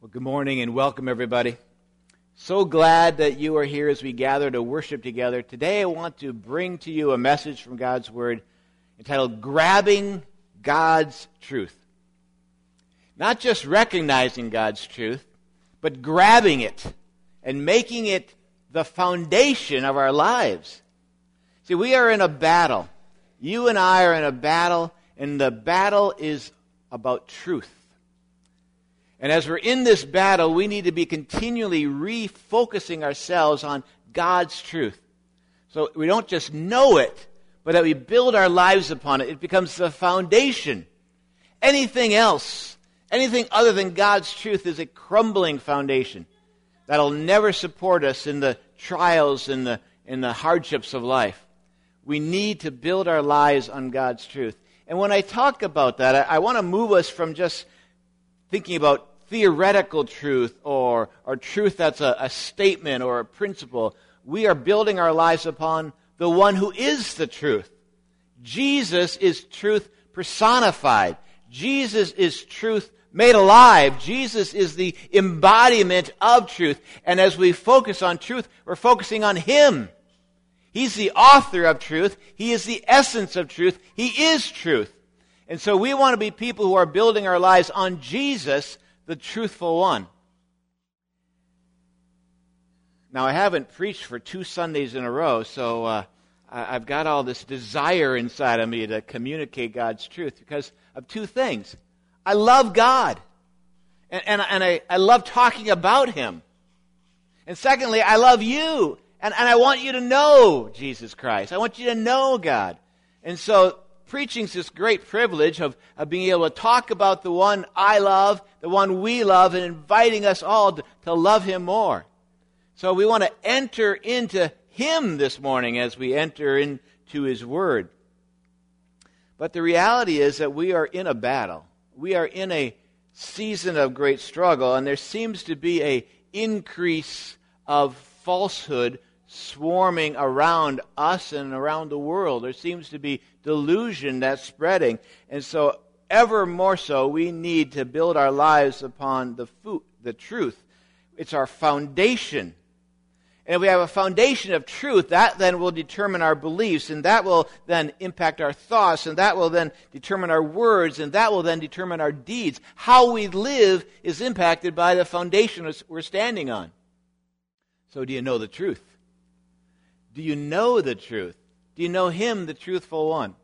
Well, good morning and welcome, everybody. So glad that you are here as we gather to worship together. Today I want to bring to you a message from God's Word entitled, Grabbing God's Truth. Not just recognizing God's truth, but grabbing it and making it the foundation of our lives. See, we are in a battle. You and I are in a battle, and the battle is about truth. And as we're in this battle, we need to be continually refocusing ourselves on God's truth. So we don't just know it, but that we build our lives upon it. It becomes the foundation. Anything else, anything other than God's truth is a crumbling foundation that'll never support us in the trials and the hardships of life. We need to build our lives on God's truth. And when I talk about that, I want to move us from just thinking about theoretical truth or truth that's a statement or a principle. We are building our lives upon the one who is the truth. Jesus is truth personified. Jesus is truth made alive. Jesus is the embodiment of truth. And as we focus on truth, we're focusing on Him. He's the author of truth. He is the essence of truth. He is truth. And so we want to be people who are building our lives on Jesus, the truthful one. Now, I haven't preached for 2 Sundays in a row, so I've got all this desire inside of me to communicate God's truth because of 2 things. I love God, and I love talking about Him. And secondly, I love you, and I want you to know Jesus Christ. I want you to know God. And so preaching is this great privilege of being able to talk about the one I love, the one we love, and inviting us all to love Him more. So we want to enter into Him this morning as we enter into His Word. But the reality is that we are in a battle. We are in a season of great struggle, and there seems to be an increase of falsehood swarming around us and around the world. There seems to be delusion that's spreading. And so ever more so, we need to build our lives upon the truth. It's our foundation. And if we have a foundation of truth, that then will determine our beliefs, and that will then impact our thoughts, and that will then determine our words, and that will then determine our deeds. How we live is impacted by the foundation we're standing on. So do you know the truth? Do you know the truth? Do you know Him, the truthful one?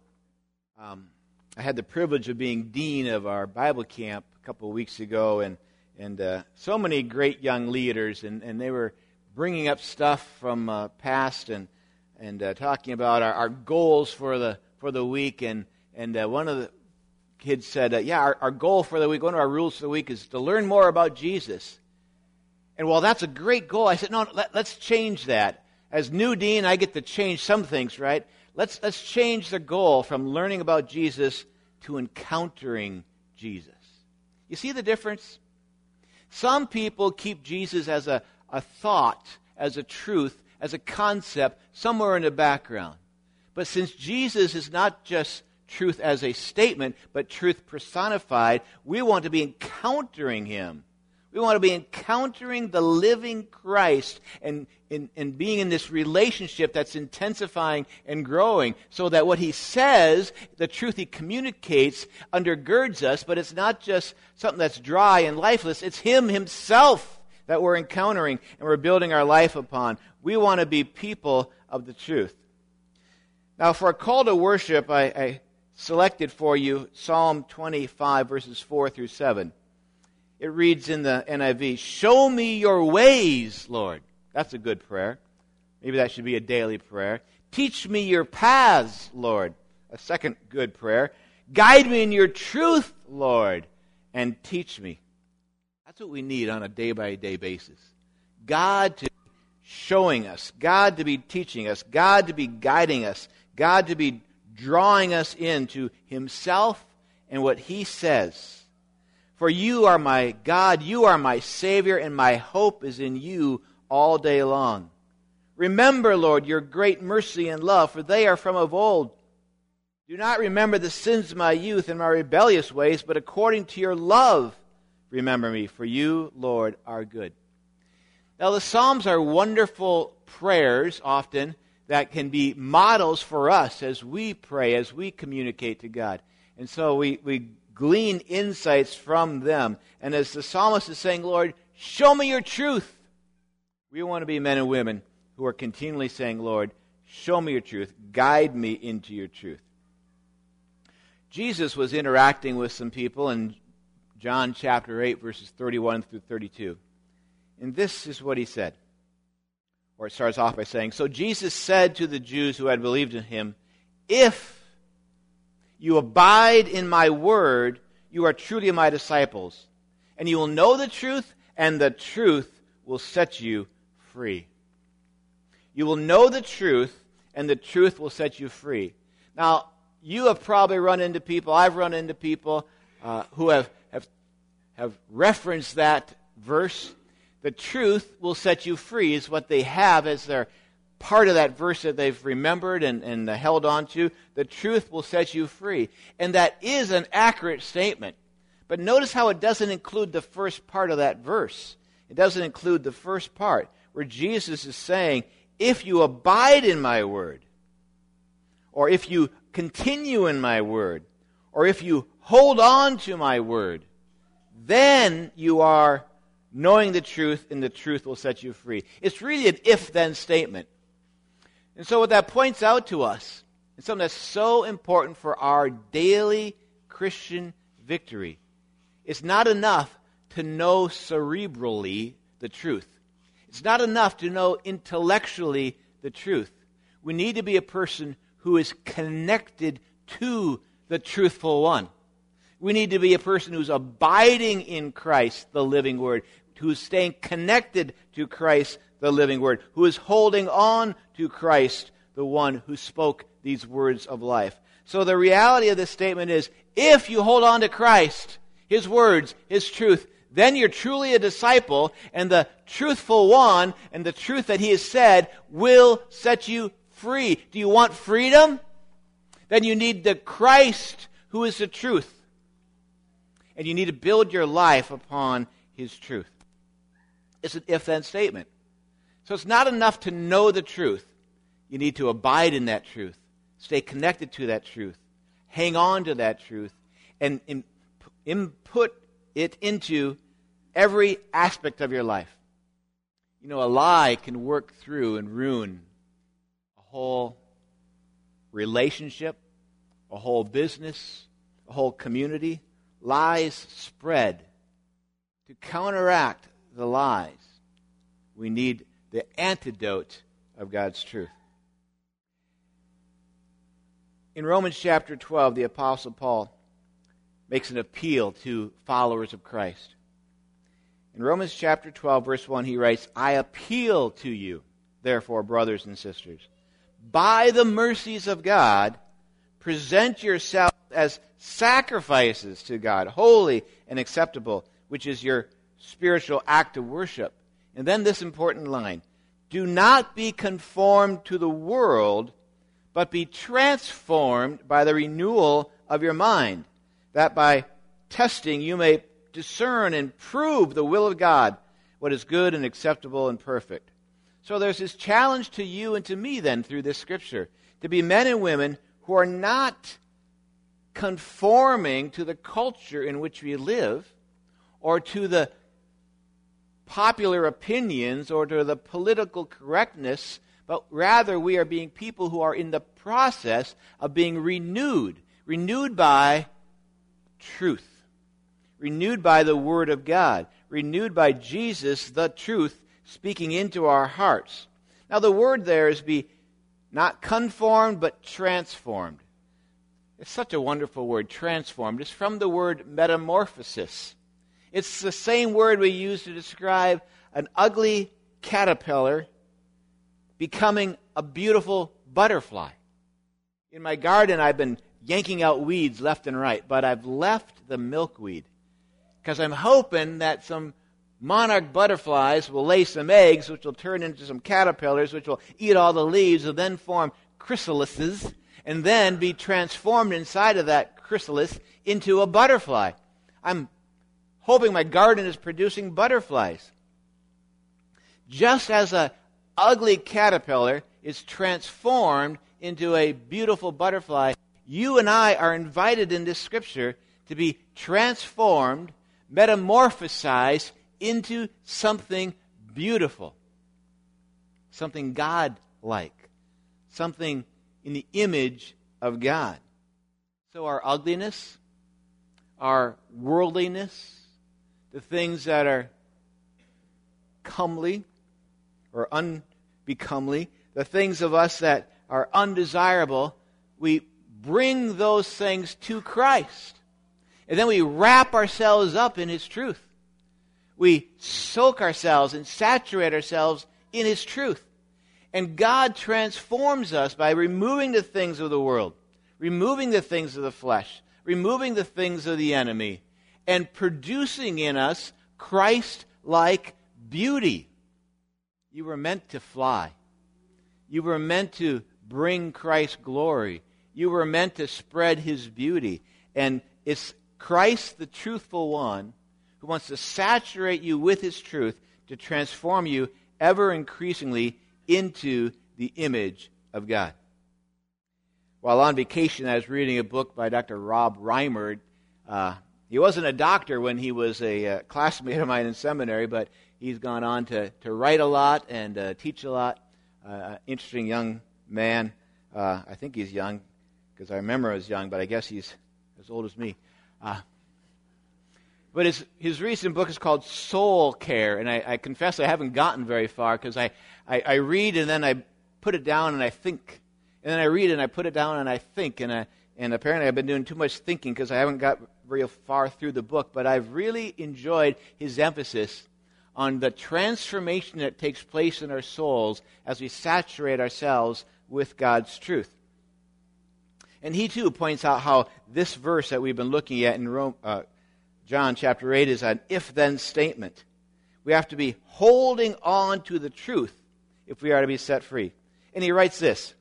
I had the privilege of being dean of our Bible camp a couple of weeks ago, and so many great young leaders, and they were bringing up stuff from past and talking about our goals for the week, and one of the kids said, our goal for the week, one of our rules for the week is to learn more about Jesus. And while that's a great goal, I said, no, let's change that. As new dean, I get to change some things, right? Let's change the goal from learning about Jesus to encountering Jesus. You see the difference? Some people keep Jesus as a thought, as a truth, as a concept, somewhere in the background. But since Jesus is not just truth as a statement, but truth personified, we want to be encountering Him. We want to be encountering the living Christ and being in this relationship that's intensifying and growing so that what He says, the truth He communicates, undergirds us, but it's not just something that's dry and lifeless. It's Him Himself that we're encountering and we're building our life upon. We want to be people of the truth. Now, for a call to worship, I selected for you Psalm 25, verses 4 through 7. It reads in the NIV, "Show me your ways, Lord." That's a good prayer. Maybe that should be a daily prayer. "Teach me your paths, Lord." A second good prayer. "Guide me in your truth, Lord, and teach me." That's what we need on a day-by-day basis. God to be showing us, God to be teaching us, God to be guiding us, God to be drawing us into Himself and what He says. "For you are my God, you are my Savior, and my hope is in you all day long. Remember, Lord, your great mercy and love, for they are from of old. Do not remember the sins of my youth and my rebellious ways, but according to your love, remember me, for you, Lord, are good. Now, the Psalms are wonderful prayers, often, that can be models for us as we pray, as we communicate to God. And so we glean insights from them. And as the psalmist is saying, Lord, show me your truth. We want to be men and women who are continually saying, Lord, show me your truth. Guide me into your truth. Jesus was interacting with some people in John chapter 8, verses 31 through 32. And this is what he said. Or it starts off by saying, so Jesus said to the Jews who had believed in him, if you abide in my word, you are truly my disciples, and you will know the truth, and the truth will set you free. You will know the truth, and the truth will set you free. Now, you have probably run into people, I've run into people who have referenced that verse. The truth will set you free is what they have as their part of that verse that they've remembered and held on to. The truth will set you free. And that is an accurate statement. But notice how it doesn't include the first part of that verse. It doesn't include the first part where Jesus is saying, if you abide in my word, or if you continue in my word, or if you hold on to my word, then you are knowing the truth, and the truth will set you free. It's really an if-then statement. And so what that points out to us is something that's so important for our daily Christian victory. It's not enough to know cerebrally the truth. It's not enough to know intellectually the truth. We need to be a person who is connected to the truthful one. We need to be a person who's abiding in Christ, the living word, who's staying connected to Christ, the living word, who is holding on to Christ, the one who spoke these words of life. So the reality of this statement is, if you hold on to Christ, his words, his truth, then you're truly a disciple, and the truthful one and the truth that he has said will set you free. Do you want freedom? Then you need the Christ who is the truth. And you need to build your life upon his truth. It's an if-then statement. So it's not enough to know the truth. You need to abide in that truth. Stay connected to that truth. Hang on to that truth. And input it into every aspect of your life. You know, a lie can work through and ruin a whole relationship, a whole business, a whole community. Lies spread. To counteract the lies, we need the antidote of God's truth. In Romans chapter 12, the Apostle Paul makes an appeal to followers of Christ. In Romans chapter 12, verse 1, he writes, I appeal to you, therefore, brothers and sisters, by the mercies of God, present yourselves as sacrifices to God, holy and acceptable, which is your spiritual act of worship. And then this important line, do not be conformed to the world, but be transformed by the renewal of your mind, that by testing you may discern and prove the will of God, what is good and acceptable and perfect. So there's this challenge to you and to me then through this scripture, to be men and women who are not conforming to the culture in which we live, or to the popular opinions, or to the political correctness, but rather we are being people who are in the process of being renewed by truth, renewed by the Word of God, renewed by Jesus, the truth, speaking into our hearts. Now the word there is be not conformed, but transformed. It's such a wonderful word, transformed. It's from the word metamorphosis. It's the same word we use to describe an ugly caterpillar becoming a beautiful butterfly. In my garden, I've been yanking out weeds left and right, but I've left the milkweed because I'm hoping that some monarch butterflies will lay some eggs, which will turn into some caterpillars, which will eat all the leaves and then form chrysalises, and then be transformed inside of that chrysalis into a butterfly. I'm hoping my garden is producing butterflies. Just as an ugly caterpillar is transformed into a beautiful butterfly, you and I are invited in this scripture to be transformed, metamorphosized into something beautiful, something God-like, something in the image of God. So our ugliness, our worldliness, the things that are comely or unbecomely, the things of us that are undesirable, we bring those things to Christ. And then we wrap ourselves up in His truth. We soak ourselves and saturate ourselves in His truth. And God transforms us by removing the things of the world, removing the things of the flesh, removing the things of the enemy, and producing in us Christ-like beauty. You were meant to fly. You were meant to bring Christ's glory. You were meant to spread His beauty. And it's Christ, the truthful one, who wants to saturate you with His truth to transform you ever increasingly into the image of God. While on vacation, I was reading a book by Dr. Rob Reimer. He wasn't a doctor when he was a classmate of mine in seminary, but he's gone on to write a lot and teach a lot. Interesting young man. I think he's young because I remember I was young, but I guess he's as old as me. But his recent book is called Soul Care, and I confess I haven't gotten very far because I read and then I put it down and I think. And then I read and I put it down and I think. And apparently I've been doing too much thinking because I haven't got very far through the book. But I've really enjoyed his emphasis on the transformation that takes place in our souls as we saturate ourselves with God's truth. And he too points out how this verse that we've been looking at in John chapter 8 is an if-then statement. We have to be holding on to the truth if we are to be set free. And he writes this: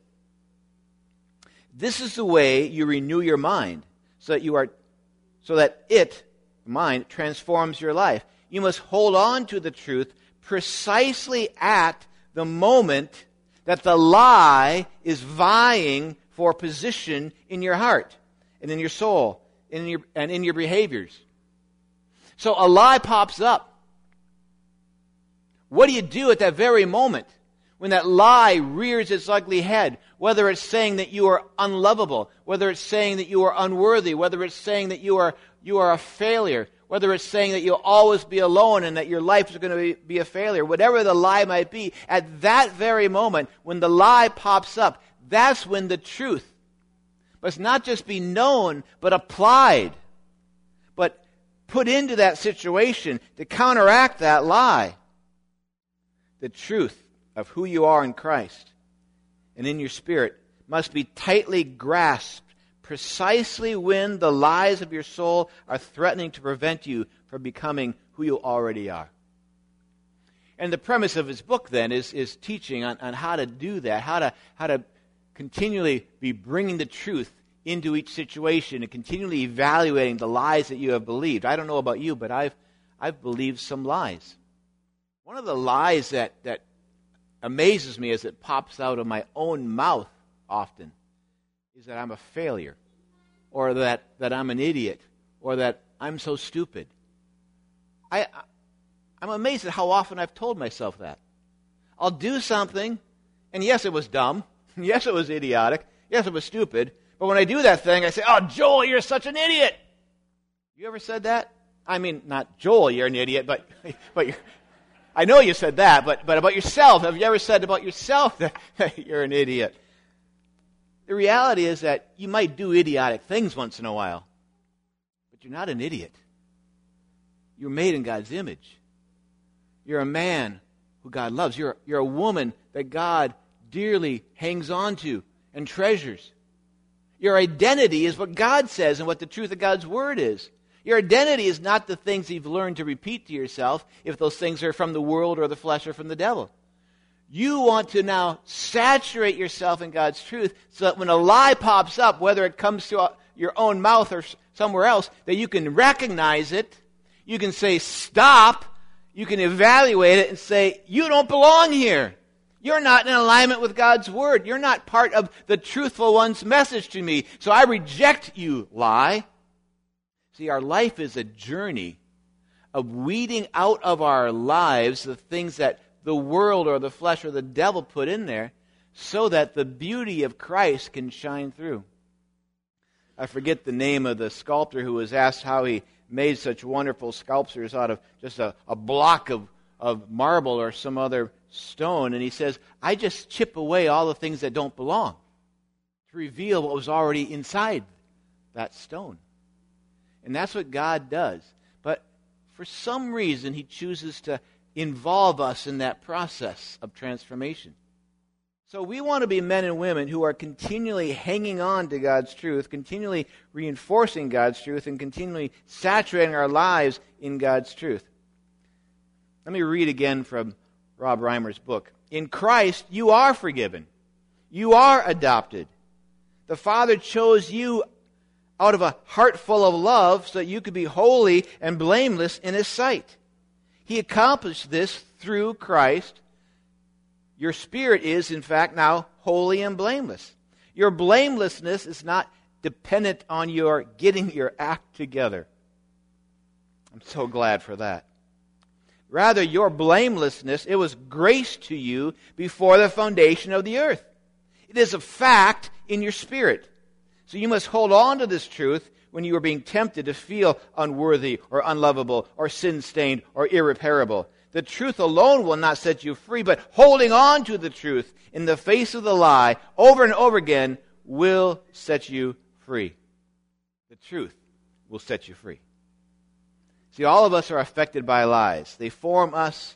"This is the way you renew your mind, so that mind, transforms your life. You must hold on to the truth precisely at the moment that the lie is vying for position in your heart and in your soul and in your behaviors." So a lie pops up. What do you do at that very moment when that lie rears its ugly head? Whether it's saying that you are unlovable, whether it's saying that you are unworthy, whether it's saying that you are a failure, whether it's saying that you'll always be alone and that your life is going to be a failure, whatever the lie might be, at that very moment when the lie pops up, that's when the truth must not just be known, but applied, but put into that situation to counteract that lie. The truth of who you are in Christ and in your spirit must be tightly grasped precisely when the lies of your soul are threatening to prevent you from becoming who you already are. And the premise of his book then is teaching on how to do that, how to continually be bringing the truth into each situation and continually evaluating the lies that you have believed. I don't know about you, but I've believed some lies. One of the lies that amazes me as it pops out of my own mouth often is that I'm a failure, or that I'm an idiot, or that I'm so stupid. I'm amazed at how often I've told myself that. I'll do something, and yes, it was dumb. Yes, it was idiotic. Yes, it was stupid. But when I do that thing, I say, "Oh, Joel, you're such an idiot." You ever said that? I mean, not Joel, you're an idiot, but I know you said that, but about yourself. Have you ever said about yourself that you're an idiot? The reality is that you might do idiotic things once in a while, but you're not an idiot. You're made in God's image. You're a man who God loves. You're a woman that God dearly hangs on to and treasures. Your identity is what God says and what the truth of God's Word is. Your identity is not the things you've learned to repeat to yourself, if those things are from the world or the flesh or from the devil. You want to now saturate yourself in God's truth so that when a lie pops up, whether it comes to your own mouth or somewhere else, that you can recognize it, You can say, stop. You can evaluate it and say, you don't belong here. You're not in alignment with God's Word. You're not part of the truthful one's message to me. So I reject you, lie. See, our life is a journey of weeding out of our lives the things that the world or the flesh or the devil put in there so that the beauty of Christ can shine through. I forget the name of the sculptor who was asked how he made such wonderful sculptures out of just a block of marble or some other stone. And he says, I just chip away all the things that don't belong to reveal what was already inside that stone. And that's what God does. But for some reason, He chooses to involve us in that process of transformation. So we want to be men and women who are continually hanging on to God's truth, continually reinforcing God's truth, and continually saturating our lives in God's truth. Let me read again from Rob Reimer's book. In Christ, you are forgiven. You are adopted. The Father chose you out of a heart full of love so that you could be holy and blameless in His sight. He accomplished this through Christ. Your spirit is, in fact, now holy and blameless. Your blamelessness is not dependent on your getting your act together. I'm so glad for that. Rather, your blamelessness, it was grace to you before the foundation of the earth. It is a fact in your spirit. So you must hold on to this truth when you are being tempted to feel unworthy or unlovable or sin-stained or irreparable. The truth alone will not set you free, but holding on to the truth in the face of the lie over and over again will set you free. The truth will set you free. See, all of us are affected by lies. They form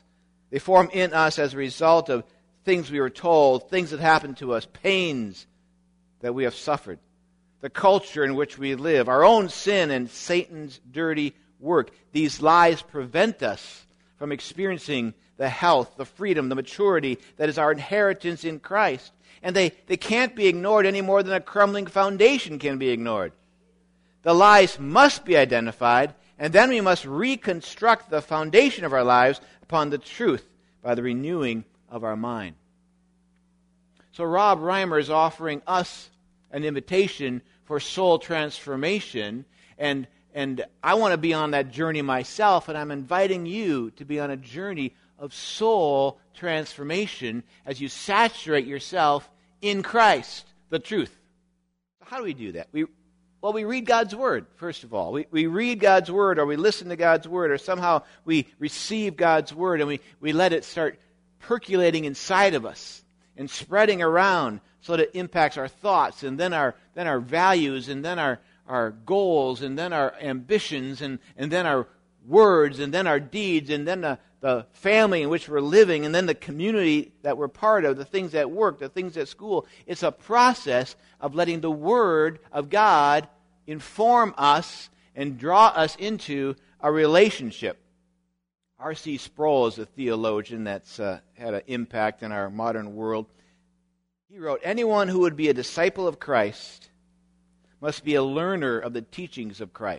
in us as a result of things we were told, things that happened to us, pains that we have suffered, the culture in which we live, our own sin and Satan's dirty work. These lies prevent us from experiencing the health, the freedom, the maturity that is our inheritance in Christ. And they can't be ignored any more than a crumbling foundation can be ignored. The lies must be identified, and then we must reconstruct the foundation of our lives upon the truth by the renewing of our mind. So Rob Reimer is offering us an invitation for soul transformation, and I want to be on that journey myself, and I'm inviting you to be on a journey of soul transformation as you saturate yourself in Christ, the truth. So how do we do that? We read God's Word, first of all. We read God's Word, or we listen to God's Word, or somehow we receive God's Word, and we let it start percolating inside of us and spreading around so that it impacts our thoughts, and then our values, and then our goals, and then our ambitions, and then our words, and then our deeds, and then the family in which we're living, and then the community that we're part of, the things at work, the things at school. It's a process of letting the Word of God inform us and draw us into a relationship. R.C. Sproul is a theologian that's had an impact in our modern world. He wrote, anyone who would be a disciple of Christ must be a learner of the teachings of Christ.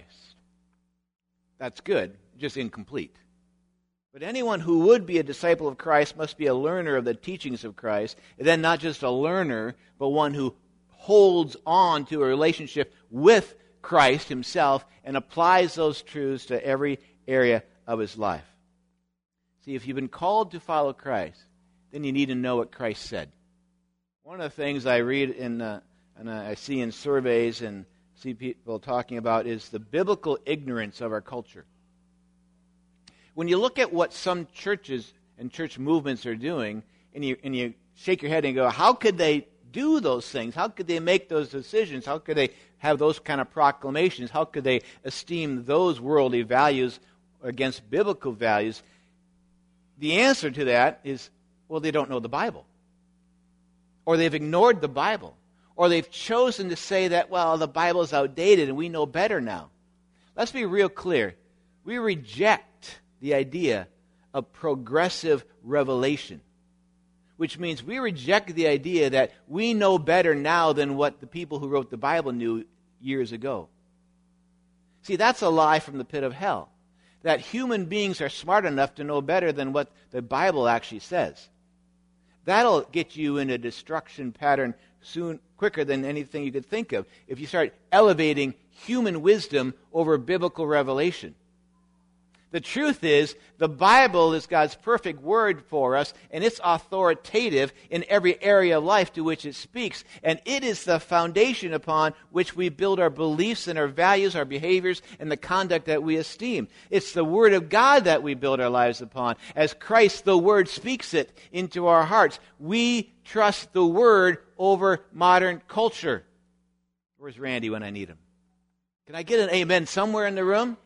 That's good, just incomplete. But anyone who would be a disciple of Christ must be a learner of the teachings of Christ, and then not just a learner, but one who holds on to a relationship with Christ Himself and applies those truths to every area of his life. See, if you've been called to follow Christ, then you need to know what Christ said. One of the things I read and I see in surveys and see people talking about is the biblical ignorance of our culture. When you look at what some churches and church movements are doing, and you shake your head and go, how could they do those things? How could they make those decisions? How could they have those kind of proclamations? How could they esteem those worldly values against biblical values? The answer to that is, well, they don't know the Bible. Or they've ignored the Bible. Or they've chosen to say that, well, the Bible is outdated and we know better now. Let's be real clear. We reject the idea of progressive revelation, which means we reject the idea that we know better now than what the people who wrote the Bible knew years ago. See, that's a lie from the pit of hell. that human beings are smart enough to know better than what the Bible actually says. That'll get you in a destruction pattern quicker than anything you could think of if you start elevating human wisdom over biblical revelation. The truth is, the Bible is God's perfect word for us, and it's authoritative in every area of life to which it speaks. And it is the foundation upon which we build our beliefs and our values, our behaviors, and the conduct that we esteem. It's the Word of God that we build our lives upon. As Christ, the Word, speaks it into our hearts, we trust the Word over modern culture. Where's Randy when I need him? Can I get an amen somewhere in the room?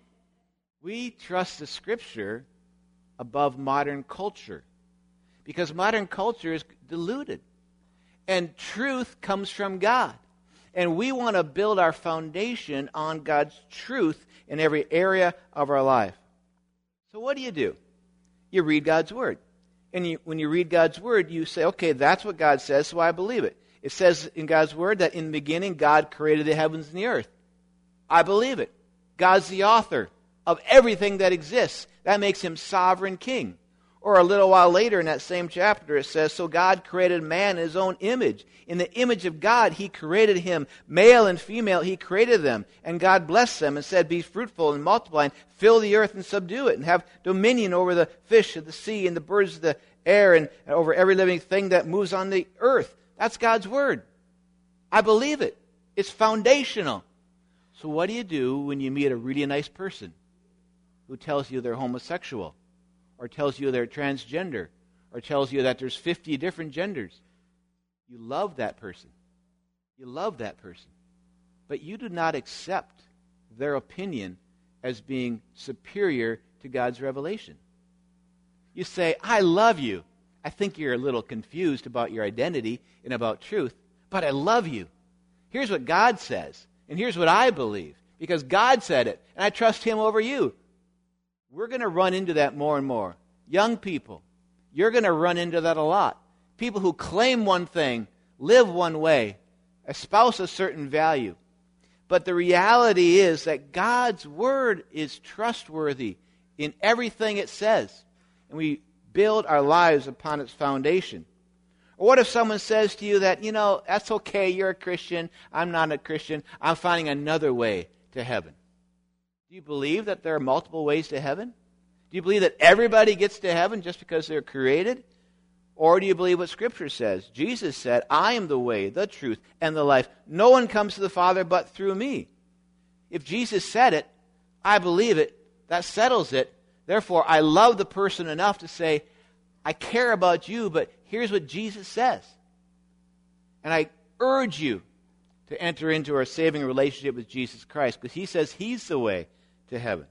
We trust the Scripture above modern culture because modern culture is diluted. And truth comes from God. And we want to build our foundation on God's truth in every area of our life. So what do? You read God's Word. And when you read God's Word, you say, okay, that's what God says, so I believe it. It says in God's Word that in the beginning God created the heavens and the earth. I believe it. God's the author of everything that exists. That makes him sovereign king. Or a little while later in that same chapter it says, so God created man in his own image. In the image of God he created him. Male and female he created them. And God blessed them and said, be fruitful and multiply and fill the earth and subdue it and have dominion over the fish of the sea and the birds of the air and over every living thing that moves on the earth. That's God's word. I believe it. It's foundational. So what do when you meet a really nice person who tells you they're homosexual, or tells you they're transgender, or tells you that there's 50 different genders? You love that person. You love that person. But you do not accept their opinion as being superior to God's revelation. You say, I love you. I think you're a little confused about your identity and about truth, but I love you. Here's what God says, and here's what I believe, because God said it, and I trust Him over you. We're going to run into that more and more. Young people, you're going to run into that a lot. People who claim one thing, live one way, espouse a certain value. But the reality is that God's Word is trustworthy in everything it says. And we build our lives upon its foundation. Or what if someone says to you that, that's okay, you're a Christian, I'm not a Christian, I'm finding another way to heaven. Do you believe that there are multiple ways to heaven? Do you believe that everybody gets to heaven just because they're created? Or do you believe what Scripture says? Jesus said, I am the way, the truth, and the life. No one comes to the Father but through me. If Jesus said it, I believe it, that settles it. Therefore, I love the person enough to say, I care about you, but here's what Jesus says. And I urge you to enter into our saving relationship with Jesus Christ, because He says He's the way to heaven.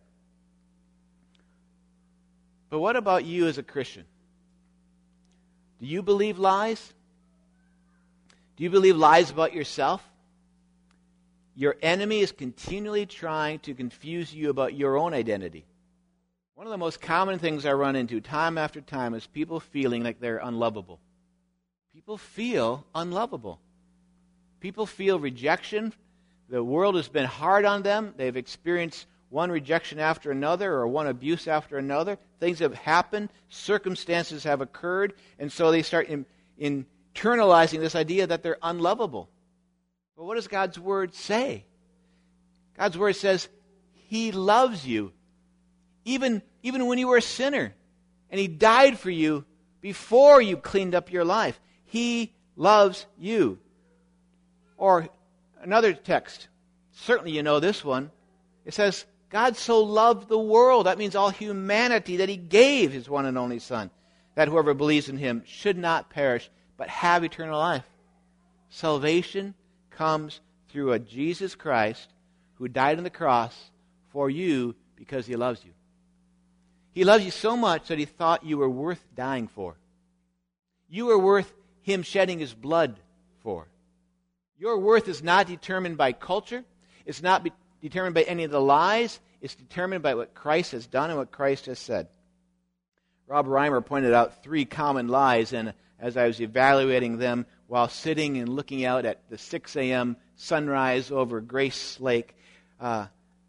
But what about you as a Christian? Do you believe lies? Do you believe lies about yourself? Your enemy is continually trying to confuse you about your own identity. One of the most common things I run into time after time is people feeling like they're unlovable. People feel unlovable. People feel rejection. The world has been hard on them. They've experienced one rejection after another or one abuse after another. Things have happened. Circumstances have occurred. And so they start internalizing this idea that they're unlovable. But what does God's Word say? God's Word says He loves you even when you were a sinner. And He died for you before you cleaned up your life. He loves you. Or another text, certainly you know this one. It says, God so loved the world, that means all humanity, that He gave His one and only Son, that whoever believes in Him should not perish, but have eternal life. Salvation comes through a Jesus Christ who died on the cross for you because He loves you. He loves you so much that He thought you were worth dying for. You were worth Him shedding His blood for. Your worth is not determined by culture. It's not determined by any of the lies. It's determined by what Christ has done and what Christ has said. Rob Reimer pointed out 3 common lies, and as I was evaluating them while sitting and looking out at the 6 a.m. sunrise over Grace Lake,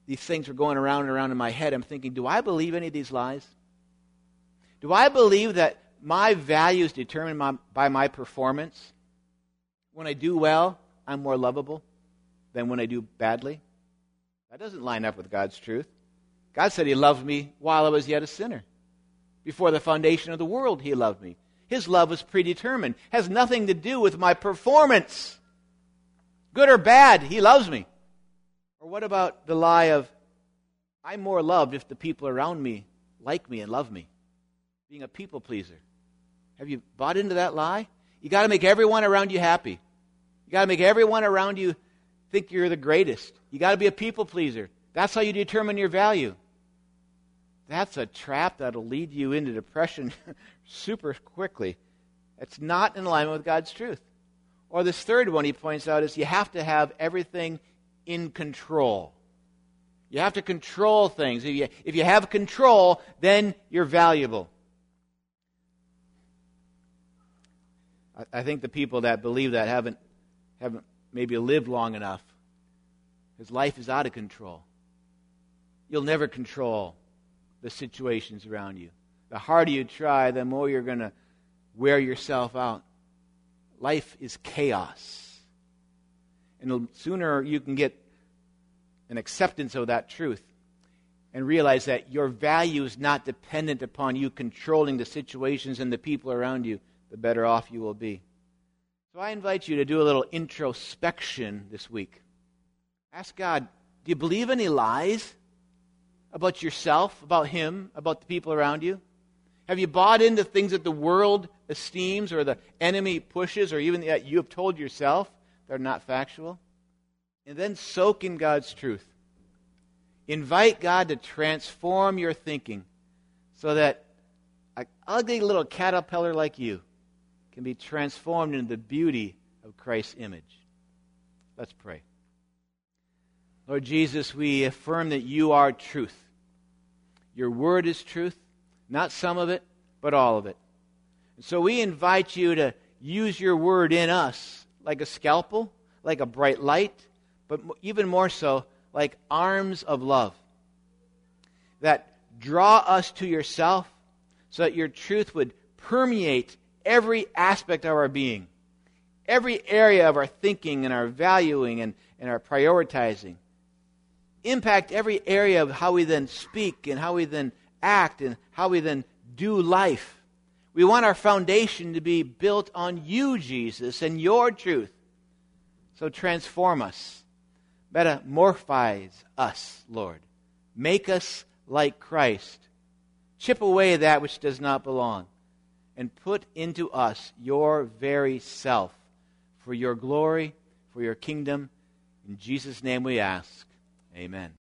these things were going around and around in my head, I'm thinking, do I believe any of these lies? Do I believe that my value is determined by my performance? When I do well, I'm more lovable than when I do badly? That doesn't line up with God's truth. God said He loved me while I was yet a sinner. Before the foundation of the world, He loved me. His love was predetermined. Has nothing to do with my performance. Good or bad, He loves me. Or what about the lie of, I'm more loved if the people around me like me and love me? Being a people pleaser. Have you bought into that lie? You got to make everyone around you happy. You got to make everyone around you think you're the greatest. You got to be a people pleaser. That's how you determine your value. That's a trap that'll lead you into depression super quickly. It's not in alignment with God's truth. Or this third one he points out is you have to have everything in control. You have to control things. If you have control, then you're valuable. I think the people that believe that haven't maybe lived long enough. His life is out of control. You'll never control the situations around you. The harder you try, the more you're going to wear yourself out. Life is chaos. And the sooner you can get an acceptance of that truth and realize that your value is not dependent upon you controlling the situations and the people around you, the better off you will be. So I invite you to do a little introspection this week. Ask God, do you believe any lies about yourself, about Him, about the people around you? Have you bought into things that the world esteems or the enemy pushes or even that you have told yourself that are not factual? And then soak in God's truth. Invite God to transform your thinking so that an ugly little caterpillar like you can be transformed into the beauty of Christ's image. Let's pray. Lord Jesus, we affirm that you are truth. Your word is truth, not some of it, but all of it. And so we invite you to use your word in us like a scalpel, like a bright light, but even more so, like arms of love that draw us to yourself so that your truth would permeate every aspect of our being, every area of our thinking and our valuing and our prioritizing. Impact every area of how we then speak and how we then act and how we then do life. We want our foundation to be built on you, Jesus, and your truth. So transform us. Metamorphize us, Lord. Make us like Christ. Chip away that which does not belong. And put into us your very self for your glory, for your kingdom. In Jesus' name we ask. Amen.